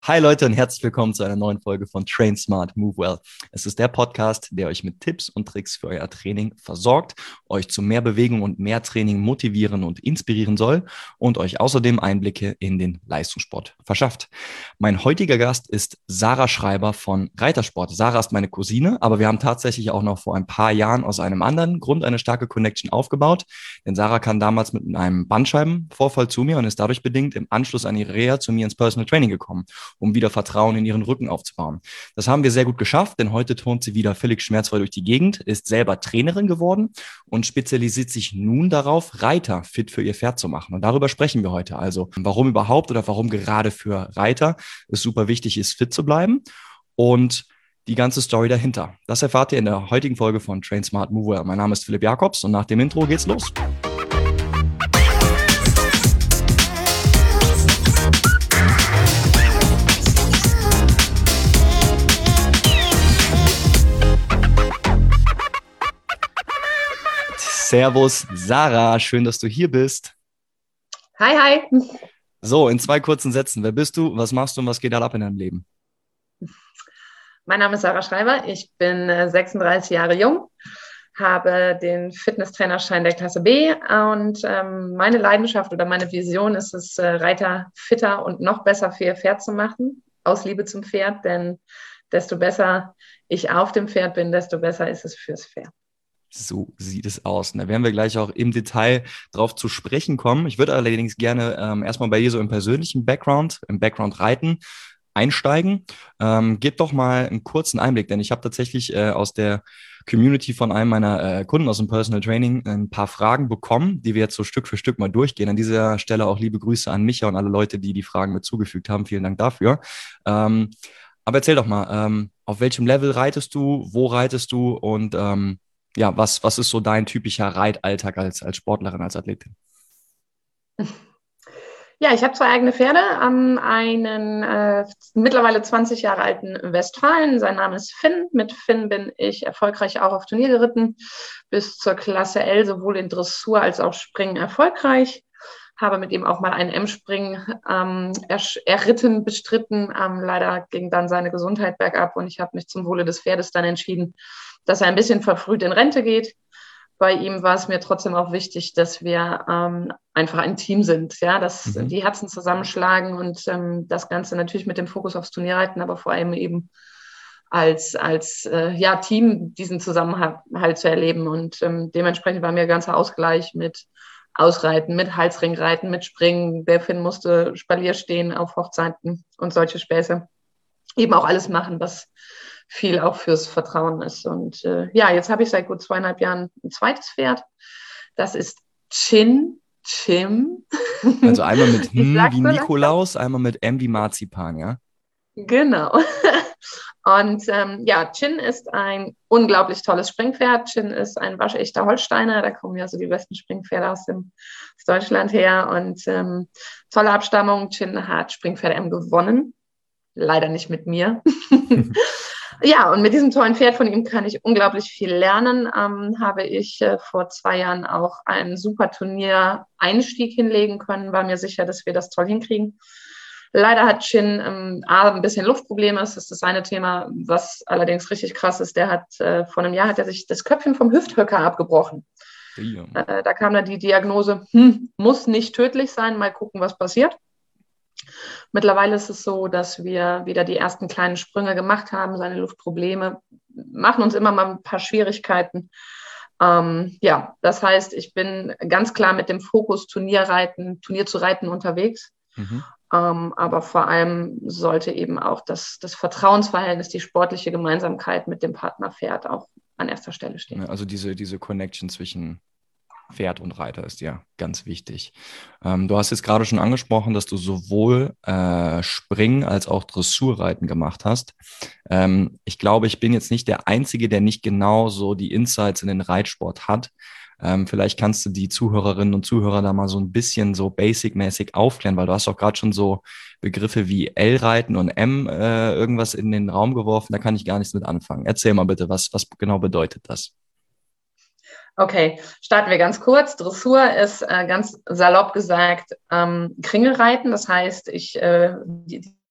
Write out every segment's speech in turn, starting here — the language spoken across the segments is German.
Hi Leute und herzlich willkommen zu einer neuen Folge von Train Smart, Move Well. Es ist der Podcast, der euch mit Tipps und Tricks für euer Training versorgt, euch zu mehr Bewegung und mehr Training motivieren und inspirieren soll und euch außerdem Einblicke in den Leistungssport verschafft. Mein heutiger Gast ist Sarah Schreiber von Reitersport. Sarah ist meine Cousine, aber wir haben tatsächlich auch noch vor ein paar Jahren aus einem anderen Grund eine starke Connection aufgebaut, denn Sarah kam damals mit einem Bandscheibenvorfall zu mir und ist dadurch bedingt im Anschluss an ihre Reha zu mir ins Personal Training gekommen, um wieder Vertrauen in ihren Rücken aufzubauen. Das haben wir sehr gut geschafft, denn heute turnt sie wieder völlig schmerzfrei durch die Gegend, ist selber Trainerin geworden und spezialisiert sich nun darauf, Reiter fit für ihr Pferd zu machen. Und darüber sprechen wir heute. Also, warum überhaupt oder warum gerade für Reiter es super wichtig ist, fit zu bleiben und die ganze Story dahinter. Das erfahrt ihr in der heutigen Folge von Train Smart Move Well. Mein Name ist Philipp Jakobs und nach dem Intro geht's los. Servus, Sarah, schön, dass du hier bist. Hi, hi. So, in 2 kurzen Sätzen. Wer bist du, was machst du und was geht da ab in deinem Leben? Mein Name ist Sarah Schreiber. Ich bin 36 Jahre jung, habe den Fitnesstrainerschein der Klasse B und meine Leidenschaft oder meine Vision ist es, Reiter fitter und noch besser für ihr Pferd zu machen, aus Liebe zum Pferd, denn desto besser ich auf dem Pferd bin, desto besser ist es fürs Pferd. So sieht es aus. Da werden wir gleich auch im Detail drauf zu sprechen kommen. Ich würde allerdings gerne erstmal bei dir so im persönlichen Background, im Background Reiten einsteigen. Gib doch mal einen kurzen Einblick, denn ich habe tatsächlich aus der Community von einem meiner Kunden aus dem Personal Training ein paar Fragen bekommen, die wir jetzt so Stück für Stück mal durchgehen. An dieser Stelle auch liebe Grüße an Micha und alle Leute, die die Fragen mit zugefügt haben. Vielen Dank dafür. Aber erzähl doch mal, auf welchem Level reitest du, wo reitest du und ja, was ist so dein typischer Reitalltag als Sportlerin, als Athletin? Ja, ich habe 2 eigene Pferde, einen mittlerweile 20 Jahre alten Westfalen. Sein Name ist Finn. Mit Finn bin ich erfolgreich auch auf Turnier geritten, bis zur Klasse L, sowohl in Dressur als auch Springen erfolgreich. Habe mit ihm auch mal einen M-Springen erritten, bestritten. Leider ging dann seine Gesundheit bergab und ich habe mich zum Wohle des Pferdes dann entschieden, dass er ein bisschen verfrüht in Rente geht. Bei ihm war es mir trotzdem auch wichtig, dass wir einfach ein Team sind, ja, dass die Herzen zusammenschlagen und das Ganze natürlich mit dem Fokus aufs Turnierreiten, aber vor allem eben als ja, Team diesen Zusammenhalt zu erleben. Und dementsprechend war mir ganzer Ausgleich mit Ausreiten, mit Halsringreiten, mit Springen. Der Finn musste Spalier stehen auf Hochzeiten und solche Späße. Eben auch alles machen, was viel auch fürs Vertrauen ist. Und ja, jetzt habe ich seit gut 2,5 Jahren ein zweites Pferd. Das ist Chim. Also einmal mit Ich wie sag's so langsam. Nikolaus, einmal mit M wie Marzipan, ja? Genau. Und ja, Chin ist ein unglaublich tolles Springpferd. Chin ist ein waschechter Holsteiner. Da kommen ja so die besten Springpferde aus Deutschland her. Und tolle Abstammung. Chin hat Springpferde M gewonnen. Leider nicht mit mir. Ja, und mit diesem tollen Pferd von ihm kann ich unglaublich viel lernen. Habe ich vor 2 Jahren auch einen super Turnier-Einstieg hinlegen können. War mir sicher, dass wir das toll hinkriegen. Leider hat Chin ein bisschen Luftprobleme. Das ist das eine Thema, was allerdings richtig krass ist. Der hat vor einem Jahr hat er sich das Köpfchen vom Hüfthöcker abgebrochen. Ja. Da kam dann die Diagnose, muss nicht tödlich sein, mal gucken, was passiert. Mittlerweile ist es so, dass wir wieder die ersten kleinen Sprünge gemacht haben. Seine Luftprobleme machen uns immer mal ein paar Schwierigkeiten. Ja, das heißt, ich bin ganz klar mit dem Fokus Turnier zu reiten unterwegs. Mhm. Aber vor allem sollte eben auch das Vertrauensverhältnis, die sportliche Gemeinsamkeit mit dem Partnerpferd auch an erster Stelle stehen. Also diese Connection zwischen Pferd und Reiter ist ja ganz wichtig. Du hast jetzt gerade schon angesprochen, dass du sowohl Springen als auch Dressurreiten gemacht hast. Ich glaube, ich bin jetzt nicht der Einzige, der nicht genau so die Insights in den Reitsport hat. Vielleicht kannst du die Zuhörerinnen und Zuhörer da mal so ein bisschen so basic-mäßig aufklären, weil du hast auch gerade schon so Begriffe wie L-Reiten und M irgendwas in den Raum geworfen. Da kann ich gar nichts mit anfangen. Erzähl mal bitte, was genau bedeutet das? Okay, starten wir ganz kurz. Dressur ist ganz salopp gesagt Kringelreiten. Das heißt,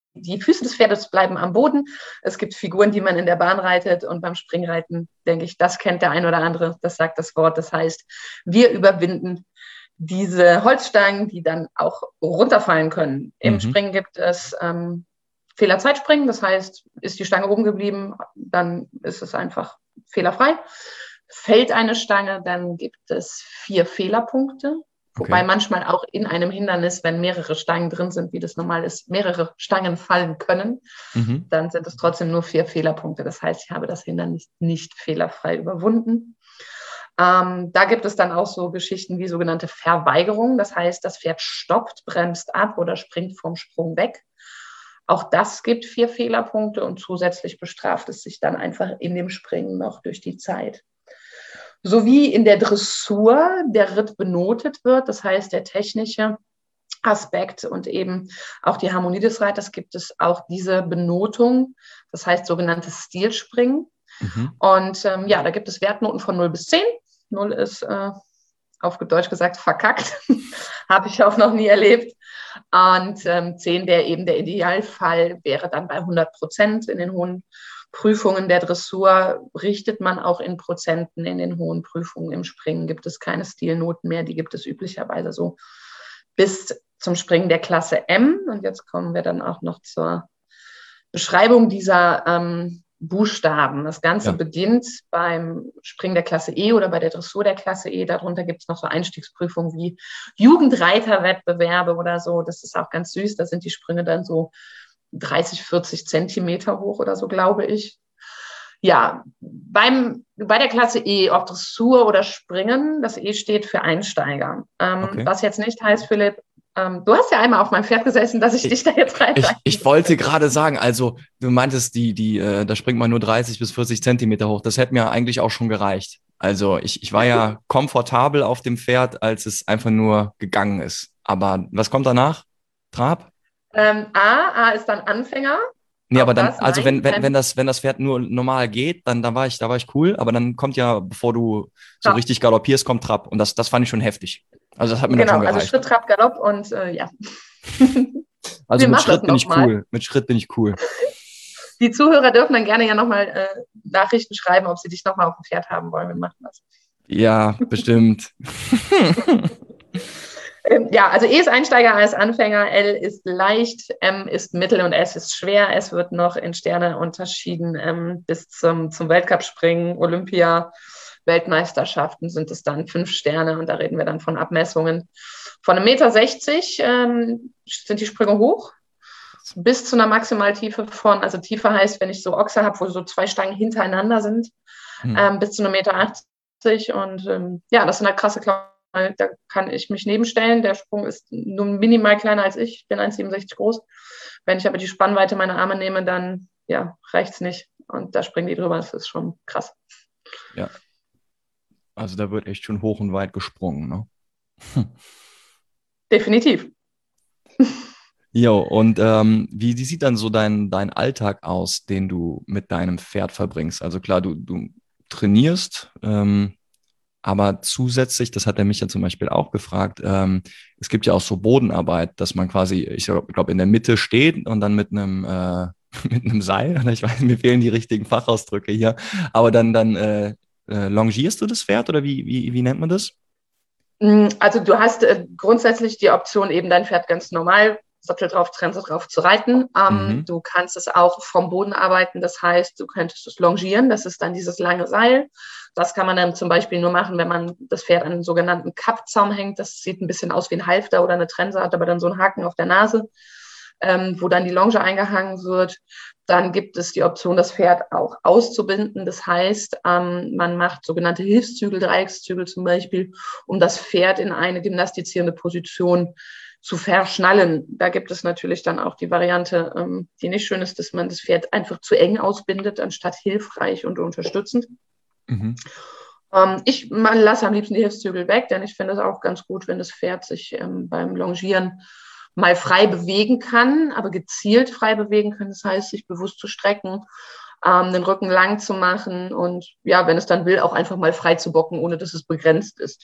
die Füße des Pferdes bleiben am Boden. Es gibt Figuren, die man in der Bahn reitet und beim Springreiten, denke ich, das kennt der ein oder andere, das sagt das Wort. Das heißt, wir überwinden diese Holzstangen, die dann auch runterfallen können. Im Springen gibt es Fehlerzeitspringen, das heißt, ist die Stange oben geblieben, dann ist es einfach fehlerfrei. Fällt eine Stange, dann gibt es 4 Fehlerpunkte. Wobei manchmal auch in einem Hindernis, wenn mehrere Stangen drin sind, wie das normal ist, mehrere Stangen fallen können, dann sind es trotzdem nur 4 Fehlerpunkte. Das heißt, ich habe das Hindernis nicht fehlerfrei überwunden. Da gibt es dann auch so Geschichten wie sogenannte Verweigerung. Das heißt, das Pferd stoppt, bremst ab oder springt vom Sprung weg. Auch das gibt 4 Fehlerpunkte und zusätzlich bestraft es sich dann einfach in dem Springen noch durch die Zeit. Sowie in der Dressur der Ritt benotet wird, das heißt der technische Aspekt und eben auch die Harmonie des Reiters, gibt es auch diese Benotung, das heißt sogenanntes Stilspringen. Und da gibt es Wertnoten von 0 bis 10. 0 ist auf Deutsch gesagt verkackt, habe ich auch noch nie erlebt. Und 10, der Idealfall wäre dann bei 100%. In den hohen Prüfungen der Dressur richtet man auch in Prozenten. In den hohen Prüfungen im Springen gibt es keine Stilnoten mehr. Die gibt es üblicherweise so bis zum Springen der Klasse M. Und jetzt kommen wir dann auch noch zur Beschreibung dieser Buchstaben. Das Ganze beginnt beim Springen der Klasse E oder bei der Dressur der Klasse E. Darunter gibt es noch so Einstiegsprüfungen wie Jugendreiterwettbewerbe oder so. Das ist auch ganz süß. Da sind die Sprünge dann so 30, 40 Zentimeter hoch oder so, glaube ich. Ja, bei der Klasse E, ob Dressur oder Springen, das E steht für Einsteiger. Was jetzt nicht heißt, Philipp, du hast ja einmal auf meinem Pferd gesessen, dass ich dich da jetzt rein. Ich wollte gerade sagen, also du meintest, da springt man nur 30 bis 40 Zentimeter hoch. Das hätte mir eigentlich auch schon gereicht. Also ich war ja komfortabel auf dem Pferd, als es einfach nur gegangen ist. Aber was kommt danach? Trab? A ist dann Anfänger. Nee, aber dann, also wenn das Pferd nur normal geht, dann da war ich cool, aber dann kommt ja, bevor du so richtig galoppierst, kommt Trab. Und das fand ich schon heftig. Also das hat mir dann schon gereicht. Also Schritt, Trab, Galopp und ja. Also mit Schritt bin ich cool. Mit Schritt bin ich cool. Die Zuhörer dürfen dann gerne ja nochmal Nachrichten schreiben, ob sie dich nochmal auf dem Pferd haben wollen. Wir machen das. Ja, bestimmt. Also E ist Einsteiger, A ist Anfänger, L ist leicht, M ist mittel und S ist schwer. Es wird noch in Sterne unterschieden bis zum Weltcup-Springen, Olympia, Weltmeisterschaften sind es dann 5 Sterne und da reden wir dann von Abmessungen von 1,60 Meter sind die Sprünge hoch bis zu einer Maximaltiefe von, also Tiefe heißt, wenn ich so Ochse habe, wo so 2 Stangen hintereinander sind, bis zu 1,80 Meter und das sind halt krasse Klauben. Da kann ich mich nebenstellen. Der Sprung ist nur minimal kleiner als ich. Ich bin 1,67 groß. Wenn ich aber die Spannweite meiner Arme nehme, dann reicht es nicht. Und da springen die drüber. Das ist schon krass. Ja. Also da wird echt schon hoch und weit gesprungen, ne? Definitiv. Jo, und wie sieht dann so dein Alltag aus, den du mit deinem Pferd verbringst? Also klar, du trainierst, aber zusätzlich, das hat er mich ja zum Beispiel auch gefragt, es gibt ja auch so Bodenarbeit, dass man quasi, ich glaube, in der Mitte steht und dann mit einem Seil, oder ich weiß, mir fehlen die richtigen Fachausdrücke hier, aber dann longierst du das Pferd oder wie nennt man das? Also du hast grundsätzlich die Option, eben dein Pferd ganz normal Sattel drauf, Trense drauf zu reiten. Du kannst es auch vom Boden arbeiten, das heißt, du könntest es longieren, das ist dann dieses lange Seil. Das kann man dann zum Beispiel nur machen, wenn man das Pferd an einen sogenannten Kappzaum hängt. Das sieht ein bisschen aus wie ein Halfter oder eine Trense, hat aber dann so einen Haken auf der Nase, wo dann die Longe eingehangen wird. Dann gibt es die Option, das Pferd auch auszubinden. Das heißt, man macht sogenannte Hilfszügel, Dreieckszügel zum Beispiel, um das Pferd in eine gymnastizierende Position zu verschnallen. Da gibt es natürlich dann auch die Variante, die nicht schön ist, dass man das Pferd einfach zu eng ausbindet, anstatt hilfreich und unterstützend. Ich lasse am liebsten die Hilfszügel weg, denn ich finde es auch ganz gut, wenn das Pferd sich beim Longieren mal frei bewegen kann, aber gezielt frei bewegen kann. Das heißt, sich bewusst zu strecken, den Rücken lang zu machen und wenn es dann will, auch einfach mal frei zu bocken, ohne dass es begrenzt ist.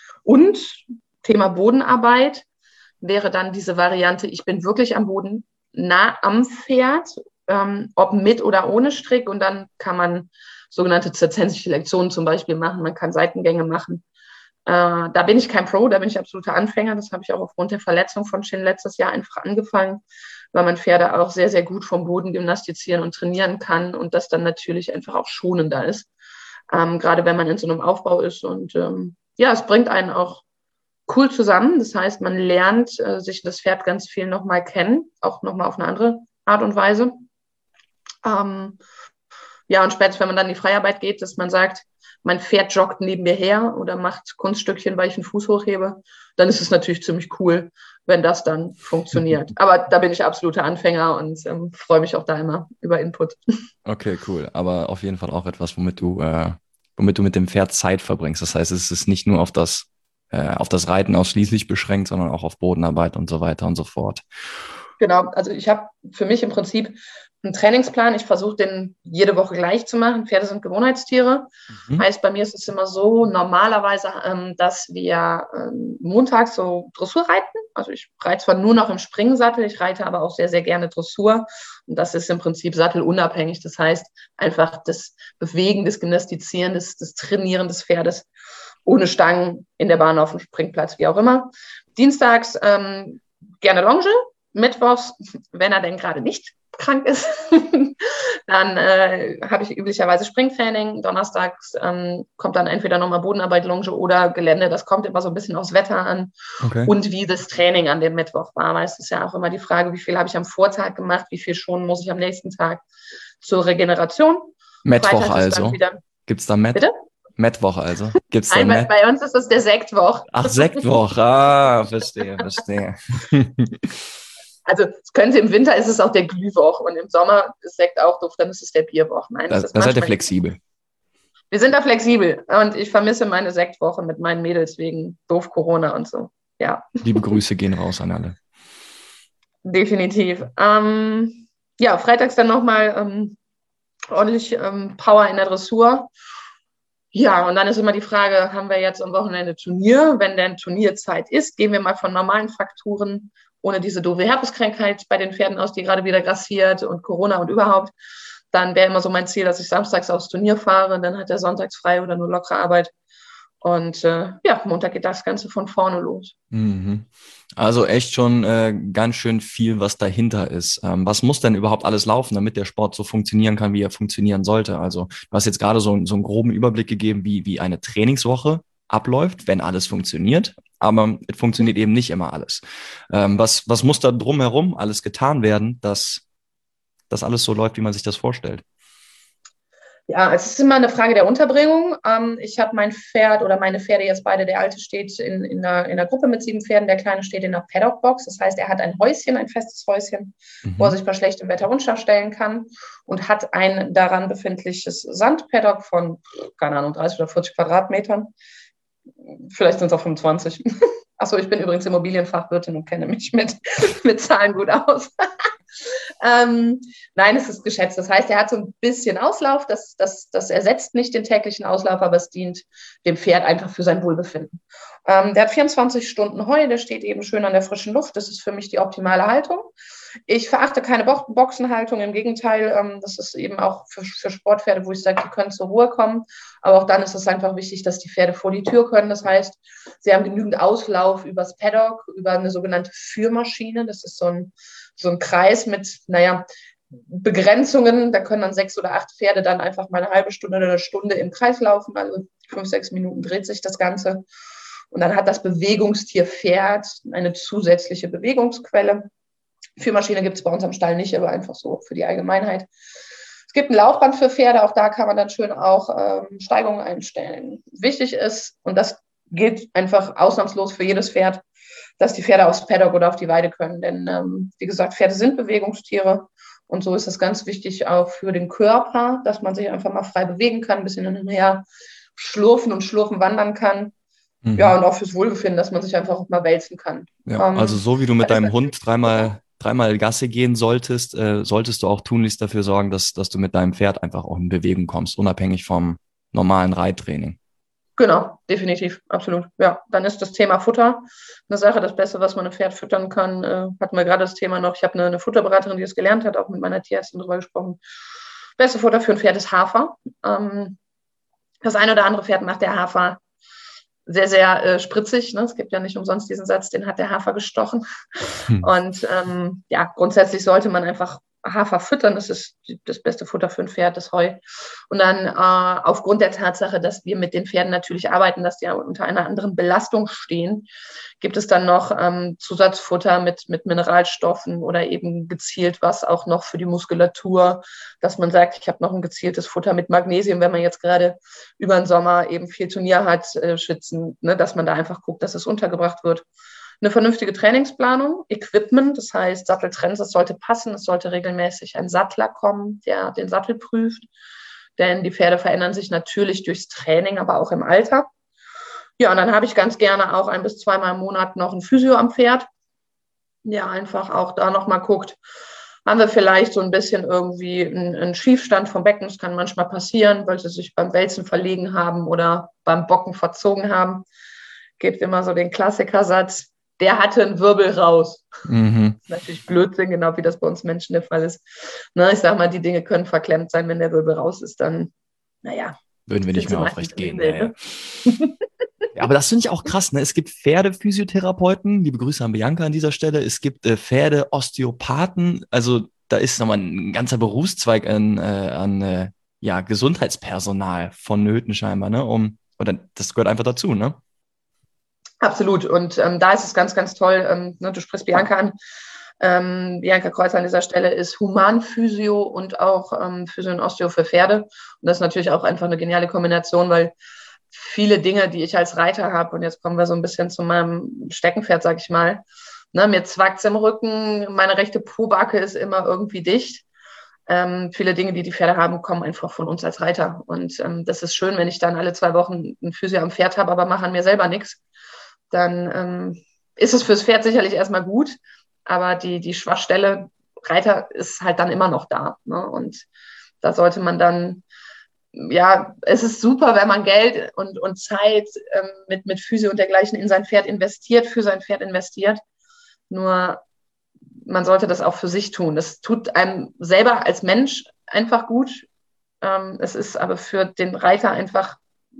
Und Thema Bodenarbeit wäre dann diese Variante, ich bin wirklich am Boden, nah am Pferd, ob mit oder ohne Strick. Und dann kann man sogenannte zirzensische Lektionen zum Beispiel machen. Man kann Seitengänge machen. Da bin ich kein Pro, da bin ich absoluter Anfänger. Das habe ich auch aufgrund der Verletzung von Shin letztes Jahr einfach angefangen, weil man Pferde auch sehr, sehr gut vom Boden gymnastizieren und trainieren kann und das dann natürlich einfach auch schonender ist. Gerade wenn man in so einem Aufbau ist. Und ja, es bringt einen auch cool zusammen. Das heißt, man lernt sich das Pferd ganz viel nochmal kennen, auch nochmal auf eine andere Art und Weise. Ja, und später, wenn man dann in die Freiarbeit geht, dass man sagt, mein Pferd joggt neben mir her oder macht Kunststückchen, weil ich einen Fuß hochhebe, dann ist es natürlich ziemlich cool, wenn das dann funktioniert. Aber da bin ich absoluter Anfänger und freue mich auch da immer über Input. Okay, cool. Aber auf jeden Fall auch etwas, womit du mit dem Pferd Zeit verbringst. Das heißt, es ist nicht nur auf das Reiten ausschließlich beschränkt, sondern auch auf Bodenarbeit und so weiter und so fort. Genau, also ich habe für mich im Prinzip einen Trainingsplan. Ich versuche den jede Woche gleich zu machen. Pferde sind Gewohnheitstiere. Heißt, bei mir ist es immer so, normalerweise, dass wir montags so Dressur reiten. Also ich reite zwar nur noch im Springsattel, ich reite aber auch sehr, sehr gerne Dressur. Und das ist im Prinzip sattelunabhängig. Das heißt, einfach das Bewegen, das Gymnastizieren, das Trainieren des Pferdes ohne Stangen in der Bahn, auf dem Springplatz, wie auch immer. Dienstags gerne Longe. Mittwochs, wenn er denn gerade nicht krank ist, dann habe ich üblicherweise Springtraining. Donnerstags kommt dann entweder nochmal Bodenarbeit, Longe oder Gelände. Das kommt immer so ein bisschen aufs Wetter an und wie das Training an dem Mittwoch war. Weil es ist ja auch immer die Frage, wie viel habe ich am Vortag gemacht, wie viel schon muss ich am nächsten Tag zur Regeneration. Mittwoch also? Gibt es da Bitte? Mittwoch also? Gibt's da Nein, bei uns ist das der Sektwoch. Ach, Sektwoch. Ah, verstehe. Also im Winter ist es auch der Glühwoch und im Sommer ist Sekt auch doof, dann ist es der Bierwoch. Nein, da seid ihr flexibel. Wir sind da flexibel und ich vermisse meine Sektwoche mit meinen Mädels wegen doof Corona und so. Ja. Liebe Grüße gehen raus an alle. Definitiv. Ja, freitags dann nochmal ordentlich Power in der Dressur. Ja, und dann ist immer die Frage, haben wir jetzt am Wochenende Turnier? Wenn denn Turnierzeit ist, gehen wir mal von normalen Faktoren ohne diese doofe Herpeskrankheit bei den Pferden aus, die gerade wieder grassiert und Corona und überhaupt. Dann wäre immer so mein Ziel, dass ich samstags aufs Turnier fahre, dann hat er sonntags frei oder nur lockere Arbeit. Und ja, Montag geht das Ganze von vorne los. Also echt schon ganz schön viel, was dahinter ist. Was muss denn überhaupt alles laufen, damit der Sport so funktionieren kann, wie er funktionieren sollte? Also du hast jetzt gerade so einen groben Überblick gegeben, wie eine Trainingswoche abläuft, wenn alles funktioniert. Aber es funktioniert eben nicht immer alles. Was muss da drumherum alles getan werden, dass das alles so läuft, wie man sich das vorstellt? Ja, es ist immer eine Frage der Unterbringung. Ich habe mein Pferd oder meine Pferde jetzt beide, der Alte steht in einer Gruppe mit 7 Pferden, der Kleine steht in einer Paddock-Box. Das heißt, er hat ein Häuschen, ein festes Häuschen, wo er sich bei schlechtem Wetter unterstellen kann und hat ein daran befindliches Sandpaddock von, keine Ahnung, 30 oder 40 Quadratmetern. Vielleicht sind es auch 25. Achso, ich bin übrigens Immobilienfachwirtin und kenne mich mit Zahlen gut aus. Nein, es ist geschätzt. Das heißt, er hat so ein bisschen Auslauf. Das ersetzt nicht den täglichen Auslauf, aber es dient dem Pferd einfach für sein Wohlbefinden. Der hat 24 Stunden Heu, der steht eben schön an der frischen Luft. Das ist für mich die optimale Haltung. Ich verachte keine Boxenhaltung, im Gegenteil, das ist eben auch für Sportpferde, wo ich sage, die können zur Ruhe kommen. Aber auch dann ist es einfach wichtig, dass die Pferde vor die Tür können. Das heißt, sie haben genügend Auslauf übers Paddock, über eine sogenannte Führmaschine. Das ist so ein Kreis mit, Begrenzungen. Da können dann 6 oder 8 Pferde dann einfach mal eine halbe Stunde oder eine Stunde im Kreis laufen. Also 5, 6 Minuten dreht sich das Ganze. Und dann hat das Bewegungstier Pferd eine zusätzliche Bewegungsquelle. Führmaschine gibt es bei uns am Stall nicht, aber einfach so für die Allgemeinheit. Es gibt ein Laufband für Pferde, auch da kann man dann schön auch Steigungen einstellen. Wichtig ist, und das gilt einfach ausnahmslos für jedes Pferd, dass die Pferde aufs Paddock oder auf die Weide können. Denn wie gesagt, Pferde sind Bewegungstiere und so ist es ganz wichtig auch für den Körper, dass man sich einfach mal frei bewegen kann, ein bisschen hin und her schlurfen wandern kann. Ja, und auch fürs Wohlbefinden, dass man sich einfach auch mal wälzen kann. Ja, also so wie du mit deinem Hund dreimal Gasse gehen solltest, solltest du auch tunlichst dafür sorgen, dass du mit deinem Pferd einfach auch in Bewegung kommst, unabhängig vom normalen Reittraining. Genau, definitiv, absolut. Ja, dann ist das Thema Futter eine Sache. Das Beste, was man einem Pferd füttern kann, hatten wir gerade das Thema noch. Ich habe eine Futterberaterin, die das gelernt hat, auch mit meiner Tierärztin darüber gesprochen. Beste Futter für ein Pferd ist Hafer. Das eine oder andere Pferd macht der Hafer sehr, sehr spritzig. Ne? Es gibt ja nicht umsonst diesen Satz, den hat der Hafer gestochen. Und grundsätzlich sollte man einfach Hafer füttern. Das ist das beste Futter für ein Pferd, das Heu. Und dann aufgrund der Tatsache, dass wir mit den Pferden natürlich arbeiten, dass die ja unter einer anderen Belastung stehen, gibt es dann noch Zusatzfutter mit Mineralstoffen oder eben gezielt was auch noch für die Muskulatur, dass man sagt, ich habe noch ein gezieltes Futter mit Magnesium, wenn man jetzt gerade über den Sommer eben viel Turnier hat, schwitzen, ne, dass man da einfach guckt, dass es untergebracht wird. Eine vernünftige Trainingsplanung, Equipment, das heißt Satteltrends, das sollte passen, es sollte regelmäßig ein Sattler kommen, der den Sattel prüft, denn die Pferde verändern sich natürlich durchs Training, aber auch im Alter. Ja, und dann habe ich ganz gerne auch 1 bis 2 Mal im Monat noch ein Physio am Pferd, der einfach auch da nochmal guckt, haben wir vielleicht so ein bisschen irgendwie einen Schiefstand vom Becken, das kann manchmal passieren, weil sie sich beim Wälzen verlegen haben oder beim Bocken verzogen haben. Gibt immer so den Klassikersatz, der hatte einen Wirbel raus. Das ist natürlich Blödsinn, genau wie das bei uns Menschen der Fall ist. Ne, ich sag mal, die Dinge können verklemmt sein, wenn der Wirbel raus ist, dann, würden wir nicht mehr aufrecht gehen. Ne? Ja, aber das finde ich auch krass. Ne? Es gibt Pferdephysiotherapeuten, liebe Grüße an Bianca an dieser Stelle. Es gibt Pferdeosteopathen. Also da ist nochmal ein ganzer Berufszweig an Gesundheitspersonal vonnöten scheinbar. Ne? Oder das gehört einfach dazu, ne? Absolut. Und da ist es ganz, ganz toll. Du sprichst Bianca an. Bianca Kreuzer an dieser Stelle ist Humanphysio und auch Physio und Osteo für Pferde. Und das ist natürlich auch einfach eine geniale Kombination, weil viele Dinge, die ich als Reiter habe, und jetzt kommen wir so ein bisschen zu meinem Steckenpferd, sag ich mal, ne, mir zwackt's im Rücken, meine rechte Pobacke ist immer irgendwie dicht. Viele Dinge, die Pferde haben, kommen einfach von uns als Reiter. Und das ist schön, wenn ich dann alle 2 Wochen ein Physio am Pferd habe, aber mache an mir selber nichts. Dann ist es fürs Pferd sicherlich erstmal gut, aber die Schwachstelle Reiter ist halt dann immer noch da. Ne? Und da sollte man dann, es ist super, wenn man Geld und Zeit mit Physio und dergleichen in sein Pferd investiert, für sein Pferd investiert. Nur man sollte das auch für sich tun. Das tut einem selber als Mensch einfach gut. Es ist aber für den Reiter einfach,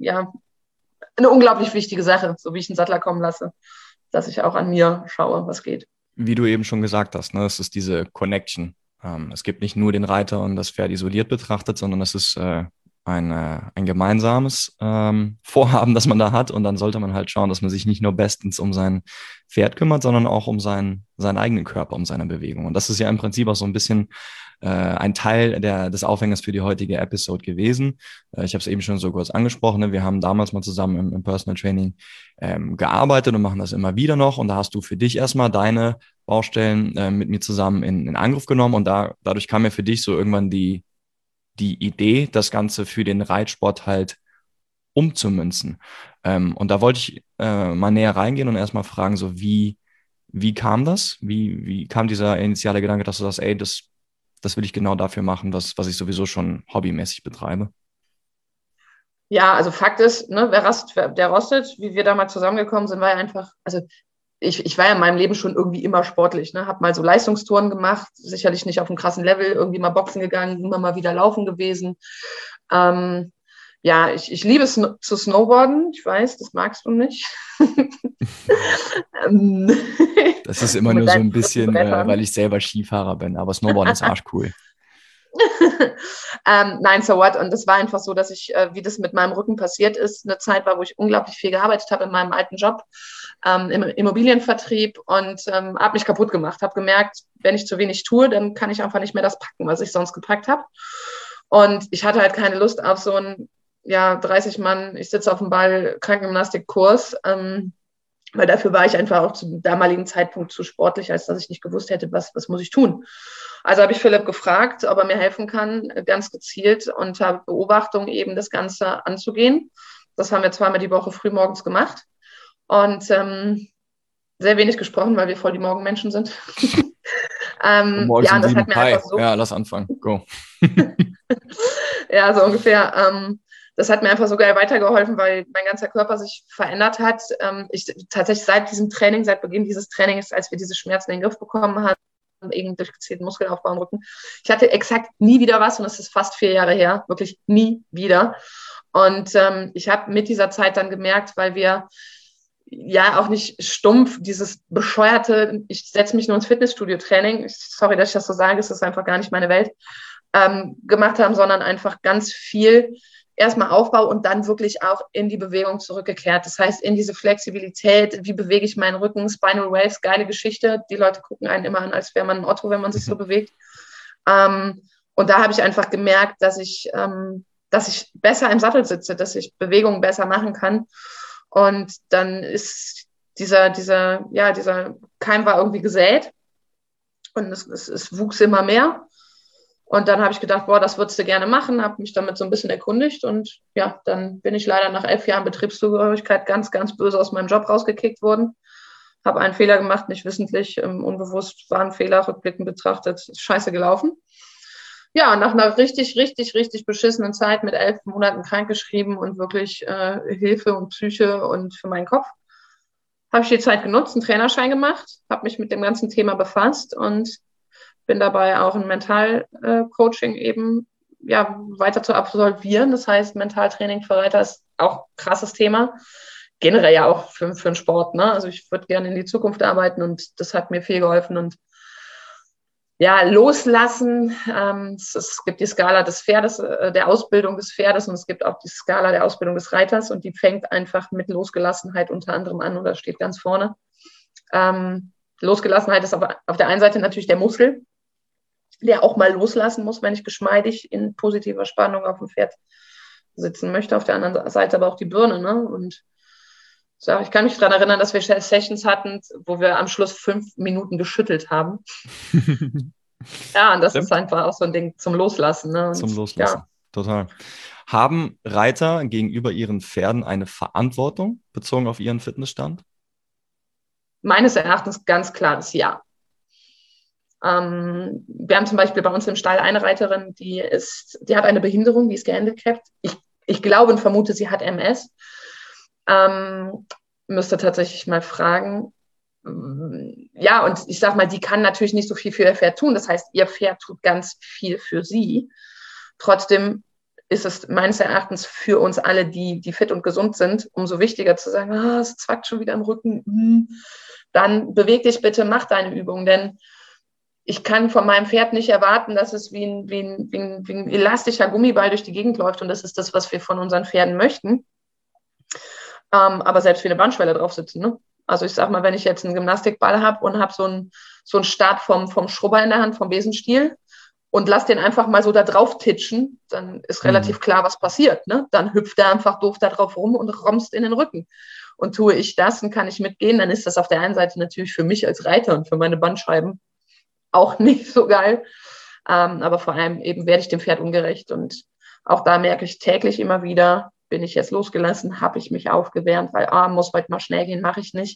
eine unglaublich wichtige Sache, so wie ich einen Sattler kommen lasse, dass ich auch an mir schaue, was geht. Wie du eben schon gesagt hast, ne, es ist diese Connection. Es gibt nicht nur den Reiter und das Pferd isoliert betrachtet, sondern es ist ein gemeinsames Vorhaben, das man da hat. Und dann sollte man halt schauen, dass man sich nicht nur bestens um sein Pferd kümmert, sondern auch um seinen eigenen Körper, um seine Bewegung. Und das ist ja im Prinzip auch so ein bisschen ein Teil des Aufhängers für die heutige Episode gewesen. Ich habe es eben schon so kurz angesprochen. Ne? Wir haben damals mal zusammen im Personal Training gearbeitet und machen das immer wieder noch. Und da hast du für dich erstmal deine Baustellen mit mir zusammen in Angriff genommen. Und dadurch kam ja für dich so irgendwann die Idee, das Ganze für den Reitsport halt umzumünzen. Und da wollte ich mal näher reingehen und erstmal fragen, so wie kam das? Wie kam dieser initiale Gedanke, dass du sagst, ey, das will ich genau dafür machen, was ich sowieso schon hobbymäßig betreibe? Ja, also Fakt ist, ne, der rostet. Wie wir damals zusammengekommen sind, war ja einfach, also ich war ja in meinem Leben schon irgendwie immer sportlich, ne? Habe mal so Leistungstouren gemacht, sicherlich nicht auf einem krassen Level, irgendwie mal Boxen gegangen, immer mal wieder laufen gewesen. Ich liebe es zu snowboarden. Ich weiß, das magst du nicht. Das ist immer nur so ein bisschen, weil ich selber Skifahrer bin, aber Snowboarden ist arschcool. Nein, so what? Und das war einfach so, dass ich, wie das mit meinem Rücken passiert ist, eine Zeit war, wo ich unglaublich viel gearbeitet habe in meinem alten Job im Immobilienvertrieb und habe mich kaputt gemacht. Habe gemerkt, wenn ich zu wenig tue, dann kann ich einfach nicht mehr das packen, was ich sonst gepackt habe. Und ich hatte halt keine Lust auf so einen 30 Mann, ich sitze auf dem Ball, Krankengymnastikkurs, weil dafür war ich einfach auch zum damaligen Zeitpunkt zu sportlich, als dass ich nicht gewusst hätte, was muss ich tun. Also habe ich Philipp gefragt, ob er mir helfen kann, ganz gezielt unter Beobachtung eben das Ganze anzugehen. Das haben wir 2-mal die Woche frühmorgens gemacht und sehr wenig gesprochen, weil wir voll die Morgenmenschen sind. Und das hat mir einfach so... Ja, lass anfangen, go. Ja, so ungefähr. das hat mir einfach so geil weitergeholfen, weil mein ganzer Körper sich verändert hat. Ich tatsächlich seit Beginn dieses Trainings, als wir diese Schmerzen in den Griff bekommen haben, eben durch gezielten Muskelaufbau im Rücken, ich hatte exakt nie wieder was und das ist fast 4 Jahre her, wirklich nie wieder. Und ich habe mit dieser Zeit dann gemerkt, weil wir ja auch nicht stumpf dieses bescheuerte, ich setze mich nur ins Fitnessstudio-Training, sorry, dass ich das so sage, es ist einfach gar nicht meine Welt, gemacht haben, sondern einfach ganz viel erstmal Aufbau und dann wirklich auch in die Bewegung zurückgekehrt. Das heißt, in diese Flexibilität, wie bewege ich meinen Rücken, Spinal Waves, geile Geschichte. Die Leute gucken einen immer an, als wäre man ein Otto, wenn man sich so bewegt. Und da habe ich einfach gemerkt, dass ich besser im Sattel sitze, dass ich Bewegungen besser machen kann. Und dann ist dieser Keim war irgendwie gesät und es wuchs immer mehr. Und dann habe ich gedacht, boah, das würdest du gerne machen, habe mich damit so ein bisschen erkundigt und ja, dann bin ich leider nach 11 Jahren Betriebszugehörigkeit ganz, ganz böse aus meinem Job rausgekickt worden. Habe einen Fehler gemacht, nicht wissentlich, unbewusst war ein Fehler, rückblickend betrachtet, scheiße gelaufen. Ja, nach einer richtig, richtig, richtig beschissenen Zeit mit 11 Monaten krankgeschrieben und wirklich Hilfe und Psyche und für meinen Kopf, habe ich die Zeit genutzt, einen Trainerschein gemacht, habe mich mit dem ganzen Thema befasst und bin dabei auch ein Mental-Coaching eben weiter zu absolvieren. Das heißt, Mentaltraining für Reiter ist auch ein krasses Thema. Generell ja auch für den Sport. Ne? Also ich würde gerne in die Zukunft arbeiten und das hat mir viel geholfen. Und ja, loslassen. Es gibt die Skala des Pferdes, der Ausbildung des Pferdes und es gibt auch die Skala der Ausbildung des Reiters und die fängt einfach mit Losgelassenheit unter anderem an oder steht ganz vorne. Losgelassenheit ist aber auf der einen Seite natürlich der Muskel, der auch mal loslassen muss, wenn ich geschmeidig in positiver Spannung auf dem Pferd sitzen möchte. Auf der anderen Seite aber auch die Birne. Ne? Und so, ich kann mich daran erinnern, dass wir Sessions hatten, wo wir am Schluss 5 Minuten geschüttelt haben. Ja, und das ist einfach auch so ein Ding zum Loslassen. Ne? Und, zum Loslassen, total. Haben Reiter gegenüber ihren Pferden eine Verantwortung bezogen auf ihren Fitnessstand? Meines Erachtens ganz klares Ja. Wir haben zum Beispiel bei uns im Stall eine Reiterin, die hat eine Behinderung, die ist gehandicapt. Ich glaube und vermute, sie hat MS. Müsste tatsächlich mal fragen. Ja, und ich sag mal, die kann natürlich nicht so viel für ihr Pferd tun. Das heißt, ihr Pferd tut ganz viel für sie. Trotzdem ist es meines Erachtens für uns alle, die fit und gesund sind, umso wichtiger zu sagen, es zwackt schon wieder im Rücken. Dann beweg dich bitte, mach deine Übung, denn ich kann von meinem Pferd nicht erwarten, dass es wie ein elastischer Gummiball durch die Gegend läuft und das ist das, was wir von unseren Pferden möchten. Aber selbst wie eine Bandschwelle drauf sitzen. Ne? Also ich sag mal, wenn ich jetzt einen Gymnastikball habe und habe so einen Start vom Schrubber in der Hand, vom Besenstiel und lass den einfach mal so da drauf titschen, dann ist relativ klar, was passiert. Ne? Dann hüpft er einfach doof da drauf rum und romst in den Rücken. Und tue ich das und kann ich mitgehen, dann ist das auf der einen Seite natürlich für mich als Reiter und für meine Bandscheiben auch nicht so geil. Aber vor allem eben werde ich dem Pferd ungerecht. Und auch da merke ich täglich immer wieder, bin ich jetzt losgelassen, habe ich mich aufgewärmt, weil muss heute mal schnell gehen, mache ich nicht.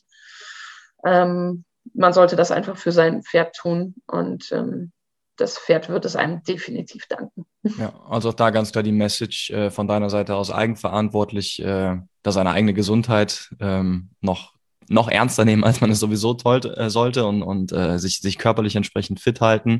Man sollte das einfach für sein Pferd tun und das Pferd wird es einem definitiv danken. Ja, also auch da ganz klar die Message von deiner Seite aus eigenverantwortlich, dass seine eigene Gesundheit noch ernster nehmen, als man es sowieso sollte und sich körperlich entsprechend fit halten,